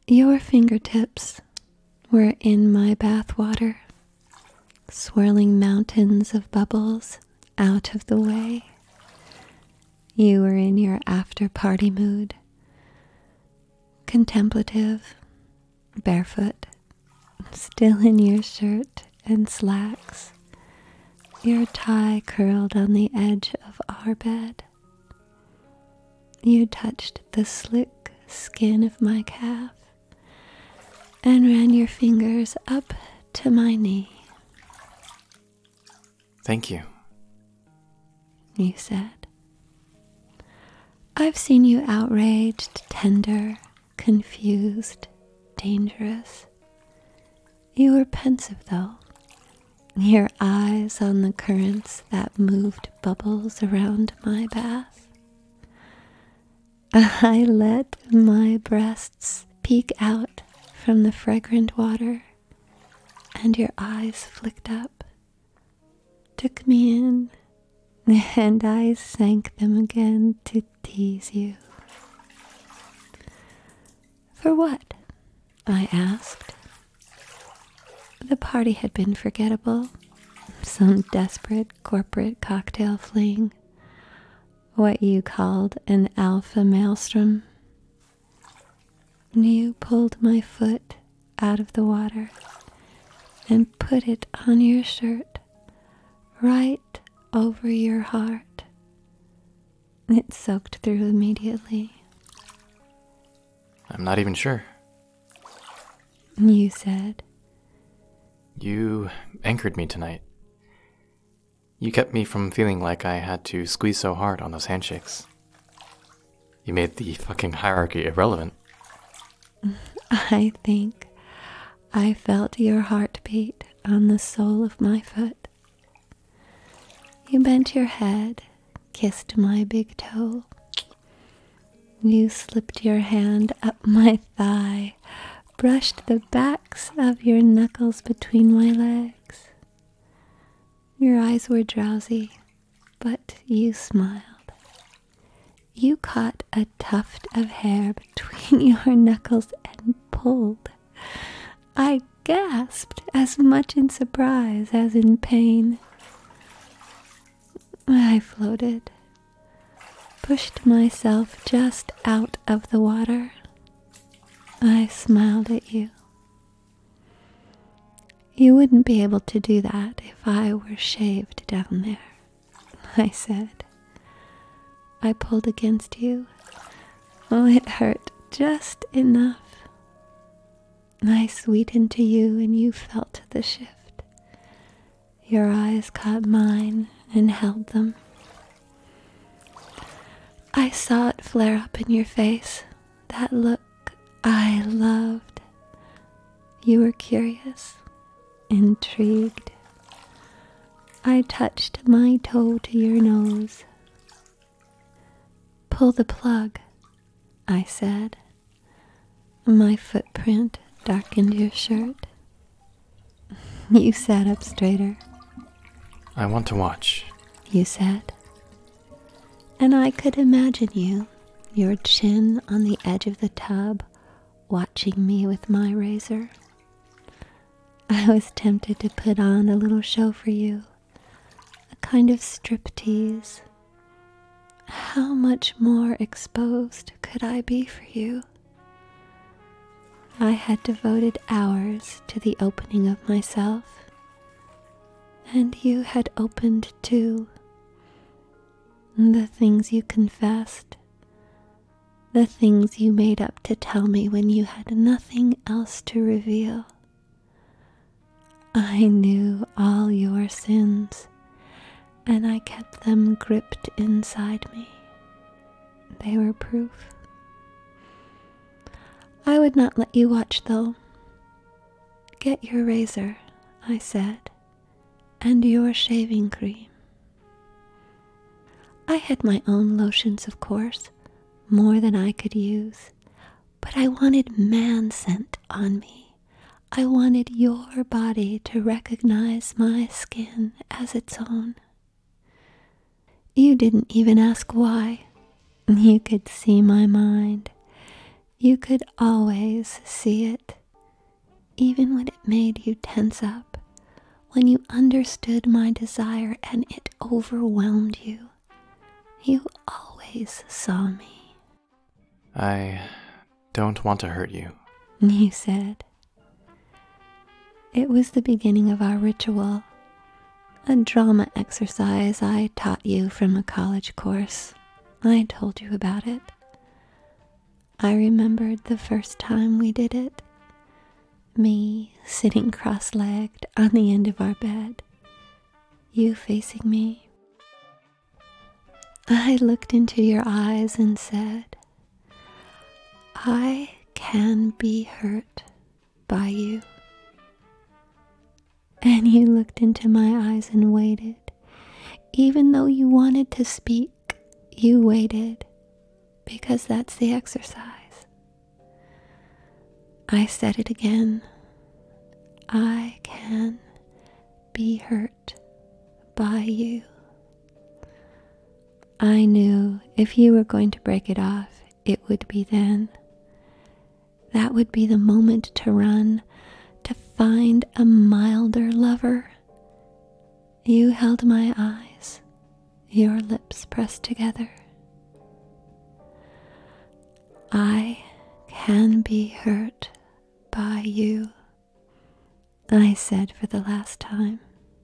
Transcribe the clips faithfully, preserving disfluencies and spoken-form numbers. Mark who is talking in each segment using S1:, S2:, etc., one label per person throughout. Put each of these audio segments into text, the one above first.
S1: Your fingertips were in my bathwater, swirling mountains of bubbles out of the way. You were in your after-party mood, contemplative, barefoot, still in your shirt and slacks, your tie curled on the edge of our bed. You touched the slick skin of my calf and ran your fingers up to my knee.
S2: Thank you,
S1: You said. I've seen you outraged, tender, confused, dangerous. You were pensive, though, your eyes on the currents that moved bubbles around my bath. I let my breasts peek out from the fragrant water, and your eyes flicked up, took me in, and I sank them again to tease you. For what? I asked. The party had been forgettable, some desperate corporate cocktail fling, what you called an alpha maelstrom. You pulled my foot out of the water and put it on your shirt, right over your heart. It soaked through immediately.
S2: I'm not even sure.
S1: You said.
S2: You anchored me tonight. You kept me from feeling like I had to squeeze so hard on those handshakes. You made the fucking hierarchy irrelevant.
S1: I think I felt your heartbeat on the sole of my foot. You bent your head, kissed my big toe. You slipped your hand up my thigh, brushed the backs of your knuckles between my legs. Your eyes were drowsy, but you smiled. You caught a tuft of hair between your knuckles and pulled. I gasped as much in surprise as in pain. I floated, pushed myself just out of the water. I smiled at you. You wouldn't be able to do that if I were shaved down there, I said. I pulled against you. Oh, it hurt just enough. I sweetened to you and you felt the shift. Your eyes caught mine and held them. I saw it flare up in your face, that look I loved. You were curious, intrigued. I touched my toe to your nose. Pull the plug, I said. My footprint darkened your shirt. You sat up straighter.
S2: I want to watch,
S1: You said. And I could imagine you, your chin on the edge of the tub, watching me with my razor. I was tempted to put on a little show for you, a kind of striptease. How much more exposed could I be for you? I had devoted hours to the opening of myself, and you had opened too. The things you confessed, the things you made up to tell me when you had nothing else to reveal. I knew all your sins, and I kept them gripped inside me. They were proof. I would not let you watch, though. Get your razor, I said, and your shaving cream. I had my own lotions, of course, more than I could use, but I wanted man scent on me. I wanted your body to recognize my skin as its own. You didn't even ask why. You could see my mind. You could always see it, even when it made you tense up, when you understood my desire and it overwhelmed you. You always saw me.
S2: I don't want to hurt you,
S1: You said. It was the beginning of our ritual, a drama exercise I taught you from a college course. I told you about it. I remembered the first time we did it. Me sitting cross-legged on the end of our bed, you facing me. I looked into your eyes and said, I can be hurt by you. And you looked into my eyes and waited. Even though you wanted to speak, you waited, because that's the exercise. I said it again. I can be hurt by you. I knew if you were going to break it off, it would be then. That would be the moment to run, to find a milder lover. You held my eyes, your lips pressed together. I can be hurt by you, I said for the last time.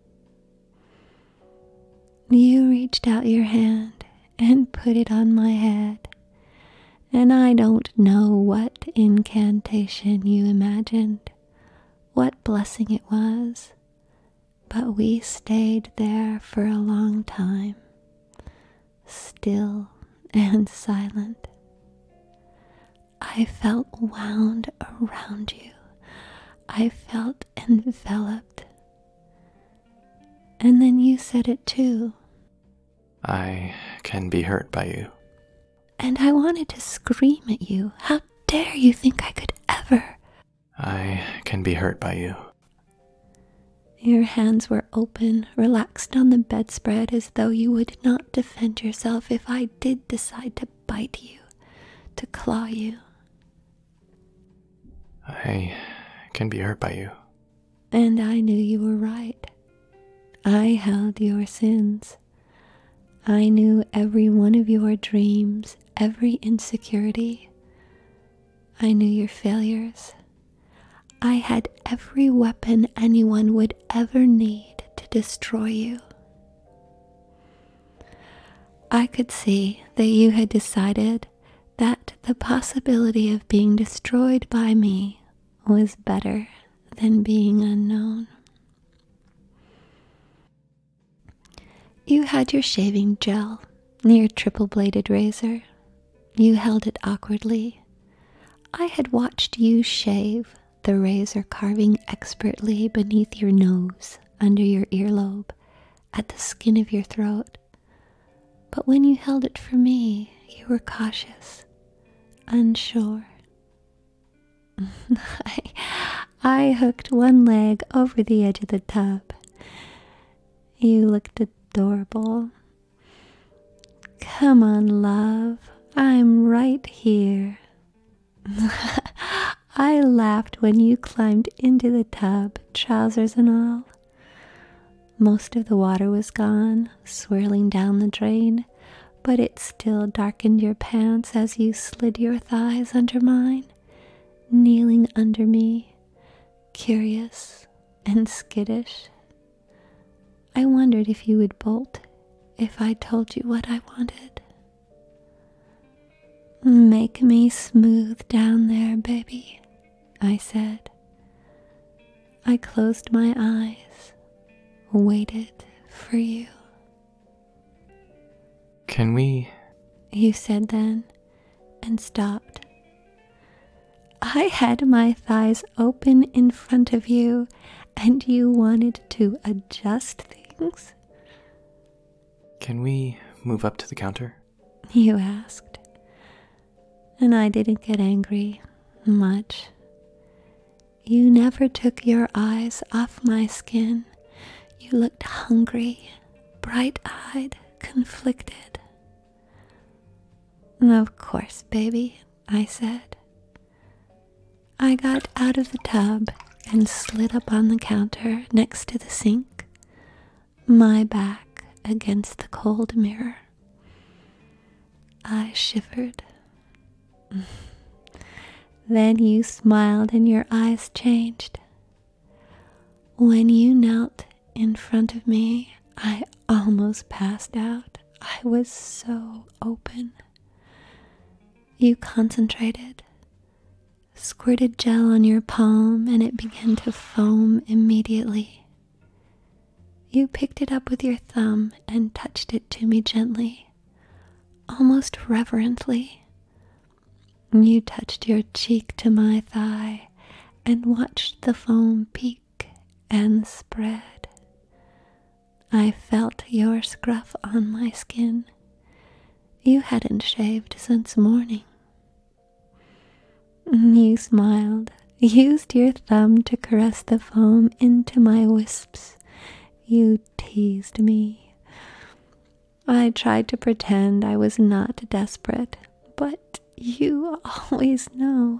S1: You reached out your hand and put it on my head, and I don't know what incantation you imagined, what blessing it was, but we stayed there for a long time, still and silent. I felt wound around you. I felt enveloped. And then you said it too.
S2: I can be hurt by you.
S1: And I wanted to scream at you. How dare you think I could ever?
S2: I can be hurt by you.
S1: Your hands were open, relaxed on the bedspread as though you would not defend yourself if I did decide to bite you, to claw you.
S2: I can be hurt by you.
S1: And I knew you were right. I held your sins. I knew every one of your dreams, every insecurity. I knew your failures. I had every weapon anyone would ever need to destroy you. I could see that you had decided that the possibility of being destroyed by me was better than being unknown. You had your shaving gel, your triple-bladed razor. You held it awkwardly. I had watched you shave, the razor carving expertly beneath your nose, under your earlobe, at the skin of your throat. But when you held it for me, you were cautious, unsure. I, I hooked one leg over the edge of the tub. You looked adorable. Come on, love. I'm right here. I laughed when you climbed into the tub, trousers and all. Most of the water was gone, swirling down the drain, but it still darkened your pants as you slid your thighs under mine, kneeling under me, curious and skittish. I wondered if you would bolt if I told you what I wanted. Make me smooth down there, baby, I said. I closed my eyes, waited for you.
S2: Can we?
S1: You said then, and stopped. I had my thighs open in front of you, and you wanted to adjust things?
S2: Can we move up to the counter?
S1: You asked. And I didn't get angry much. You never took your eyes off my skin. You looked hungry, bright-eyed, conflicted. Of course, baby, I said. I got out of the tub and slid up on the counter next to the sink, my back against the cold mirror. I shivered. Then you smiled and your eyes changed. When you knelt in front of me, I almost passed out. I was so open. You concentrated, squirted gel on your palm, and it began to foam immediately. You picked it up with your thumb and touched it to me gently, almost reverently. You touched your cheek to my thigh and watched the foam peak and spread. I felt your scruff on my skin. You hadn't shaved since morning. You smiled, used your thumb to caress the foam into my wisps. You teased me. I tried to pretend I was not desperate, but you always know.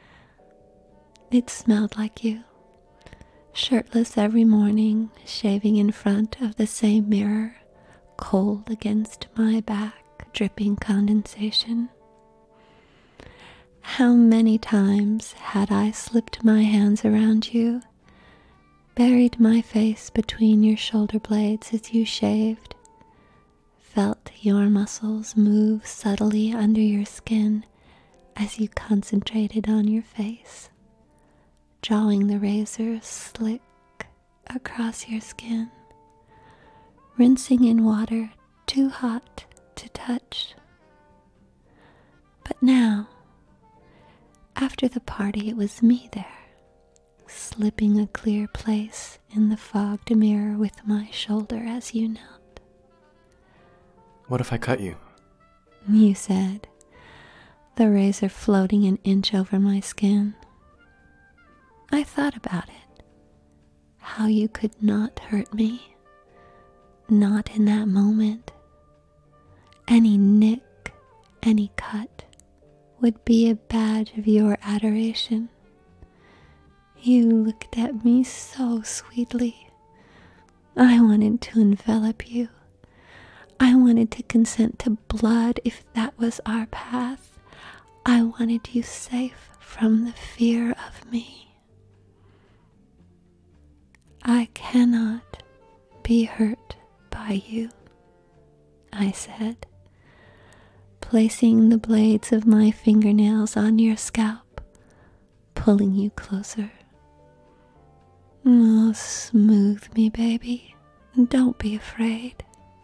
S1: It smelled like you, shirtless every morning, shaving in front of the same mirror, cold against my back, dripping condensation. How many times had I slipped my hands around you, buried my face between your shoulder blades as you shaved, felt your muscles move subtly under your skin as you concentrated on your face, drawing the razor slick across your skin, rinsing in water too hot to touch. But now, after the party, it was me there, slipping a clear place in the fogged mirror with my shoulder as you knelt.
S2: What if I cut you?
S1: You said, the razor floating an inch over my skin. I thought about it, how you could not hurt me, not in that moment. Any nick, any cut would be a badge of your adoration. You looked at me so sweetly. I wanted to envelop you. I wanted to consent to blood if that was our path. I wanted you safe from the fear of me. I cannot be hurt by you, I said, placing the blades of my fingernails on your scalp, pulling you closer. Oh, smooth me, baby. Don't be afraid.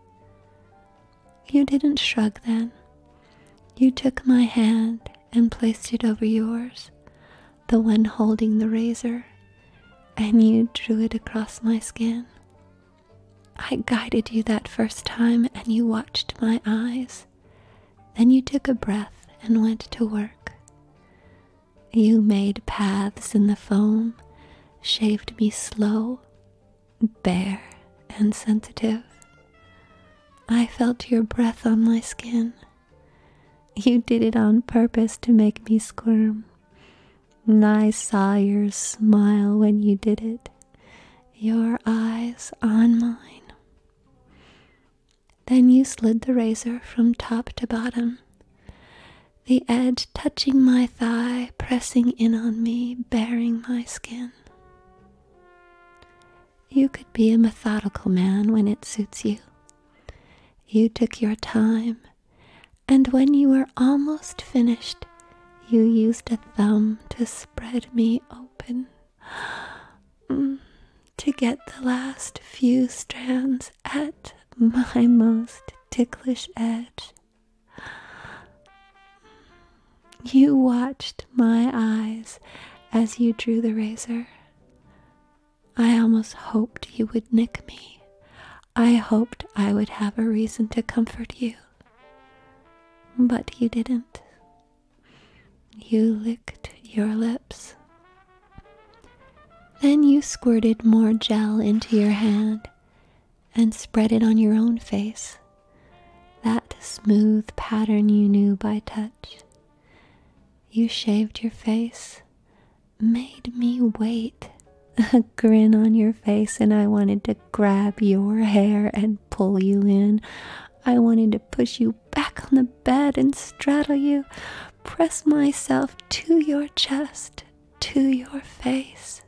S1: You didn't shrug then. You took my hand and placed it over yours, the one holding the razor, and you drew it across my skin. I guided you that first time, and you watched my eyes. Then you took a breath and went to work. You made paths in the foam, shaved me slow, bare, and sensitive. I felt your breath on my skin. You did it on purpose to make me squirm. And I saw your smile when you did it, your eyes on mine. Then you slid the razor from top to bottom, the edge touching my thigh, pressing in on me, baring my skin. You could be a methodical man when it suits you. You took your time, and when you were almost finished, you used a thumb to spread me open, mm, to get the last few strands at my most ticklish edge. You watched my eyes as you drew the razor. I almost hoped you would nick me. I hoped I would have a reason to comfort you. But you didn't. You licked your lips. Then you squirted more gel into your hand and spread it on your own face, that smooth pattern you knew by touch. You shaved your face, made me wait. A grin on your face, and I wanted to grab your hair and pull you in. I wanted to push you back on the bed and straddle you, press myself to your chest, to your face.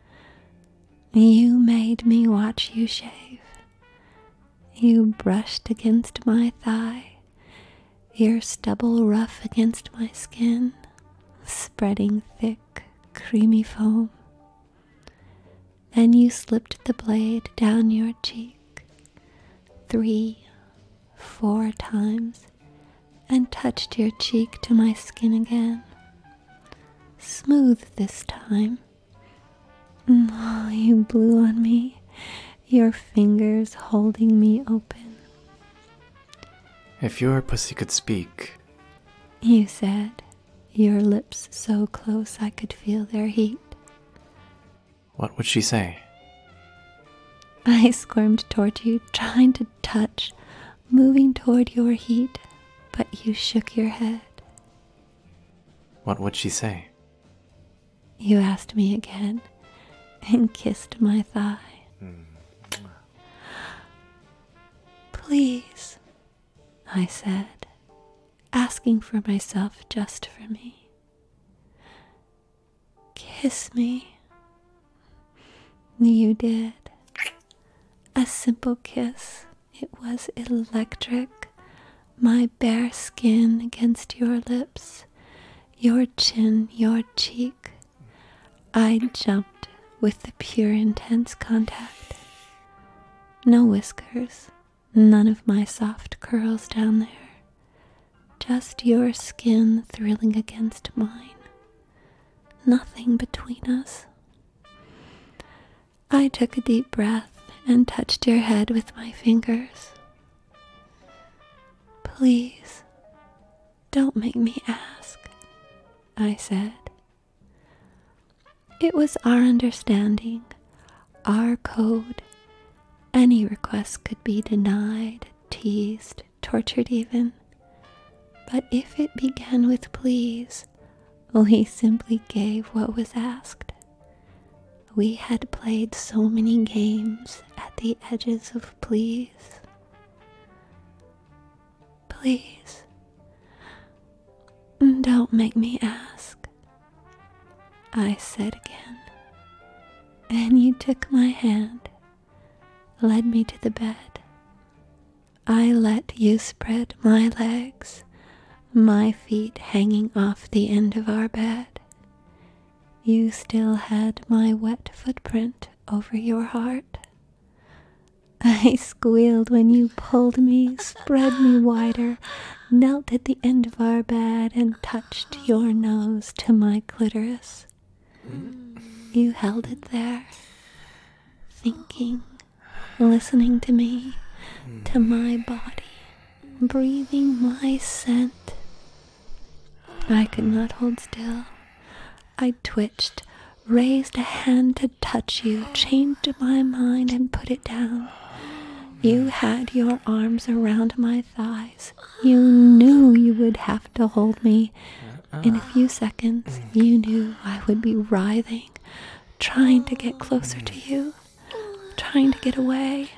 S1: You made me watch you shave. You brushed against my thigh, your stubble rough against my skin, spreading thick, creamy foam. Then you slipped the blade down your cheek, three, four times, and touched your cheek to my skin again. Smooth this time. Oh, you blew on me, your fingers holding me open.
S2: If your pussy could speak,
S1: You said, your lips so close I could feel their heat.
S2: what would she say?
S1: I squirmed toward you, trying to touch, moving toward your heat, but you shook your head.
S2: What would she say?
S1: You asked me again and kissed my thigh. Please, I said, asking for myself just for me. Kiss me. You did. A simple kiss. It was electric. My bare skin against your lips, your chin, your cheek. I jumped with the pure intense contact. No whiskers, none of my soft curls down there. Just your skin thrilling against mine. Nothing between us. I took a deep breath and touched your head with my fingers. Please, don't make me ask, I said. It was our understanding, our code. Any request could be denied, teased, tortured even. But if it began with please, we simply gave what was asked. We had played so many games at the edges of please. Please, don't make me ask, I said again. And you took my hand, led me to the bed. I let you spread my legs, my feet hanging off the end of our bed. You still had my wet footprint over your heart. I squealed when you pulled me, spread me wider, knelt at the end of our bed and touched your nose to my clitoris. You held it there, thinking, listening to me, to my body, breathing my scent. I could not hold still. I twitched, raised a hand to touch you, changed my mind and put it down. You had your arms around my thighs. You knew you would have to hold me. In a few seconds, you knew I would be writhing, trying to get closer to you, trying to get away.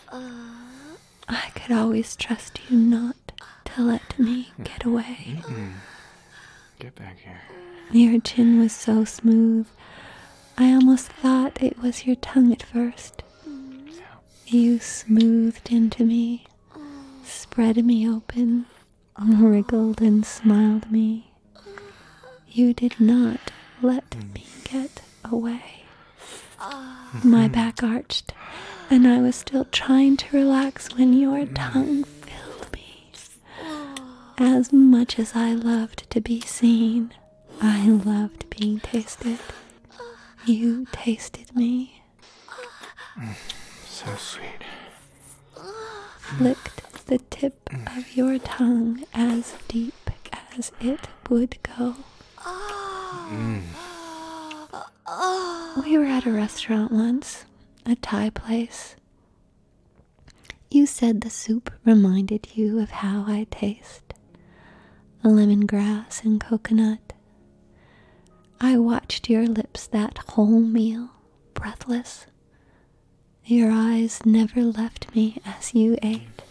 S1: I could always trust you not to let me get away.
S2: Get back here.
S1: Your chin was so smooth, I almost thought it was your tongue at first. You smoothed into me, spread me open, wriggled and smiled me. You did not let me get away. My back arched, and I was still trying to relax when your tongue filled me. As much as I loved to be seen, I loved being tasted. You tasted me.
S2: So sweet.
S1: Flicked the tip of your tongue as deep as it would go.
S2: Mm.
S1: We were at a restaurant once, a Thai place. You said the soup reminded you of how I taste. Lemongrass and coconut. I watched your lips that whole meal, breathless. Your eyes never left me as you ate.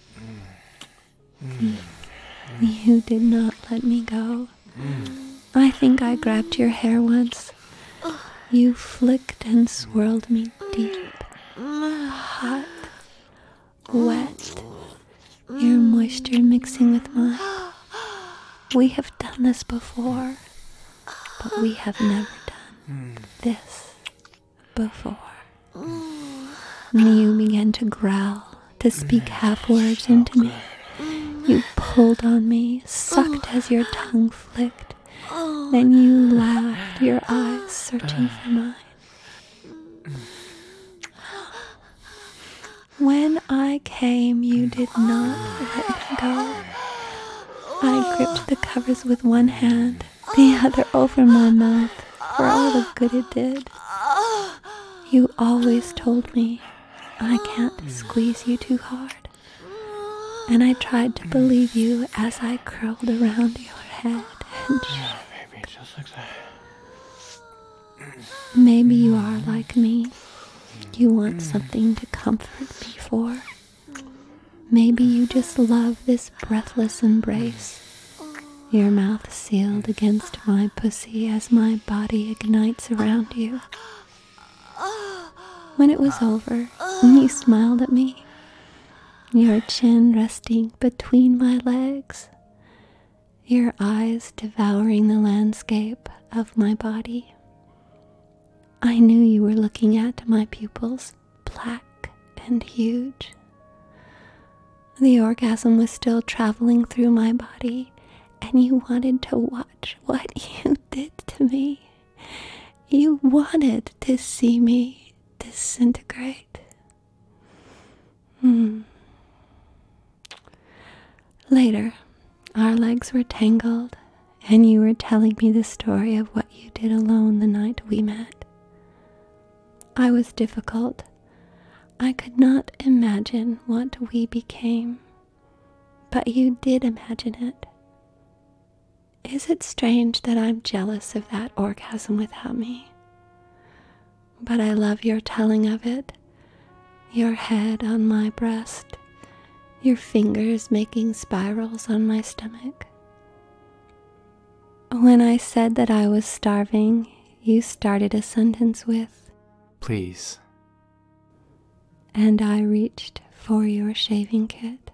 S1: Mm. You did not let me go. Mm. I think I grabbed your hair once. You flicked and swirled me deep, hot, wet, your moisture mixing with mine. We have done this before, but we have never done this before. You began to growl, to speak half words into me. You pulled on me, sucked as your tongue flicked. Then you laughed, your eyes searching for mine. When I came, you did not let me go. I gripped the covers with one hand, the other over my mouth, for all the good it did. You always told me I can't squeeze you too hard. And I tried to believe you as I curled around your head and
S2: yeah, baby, just like that.
S1: Maybe you are like me. You want something to comfort me for. Maybe you just love this breathless embrace. Your mouth sealed against my pussy as my body ignites around you. When it was over, you smiled at me, your chin resting between my legs, your eyes devouring the landscape of my body. I knew you were looking at my pupils, black and huge. The orgasm was still traveling through my body, and you wanted to watch what you did to me. You wanted to see me disintegrate. Hmm. Later, our legs were tangled, and you were telling me the story of what you did alone the night we met. I was difficult. I could not imagine what we became, but you did imagine it. Is it strange that I'm jealous of that orgasm without me? But I love your telling of it, your head on my breast, your fingers making spirals on my stomach. When I said that I was starving, you started a sentence with,
S2: please.
S1: And I reached for your shaving kit.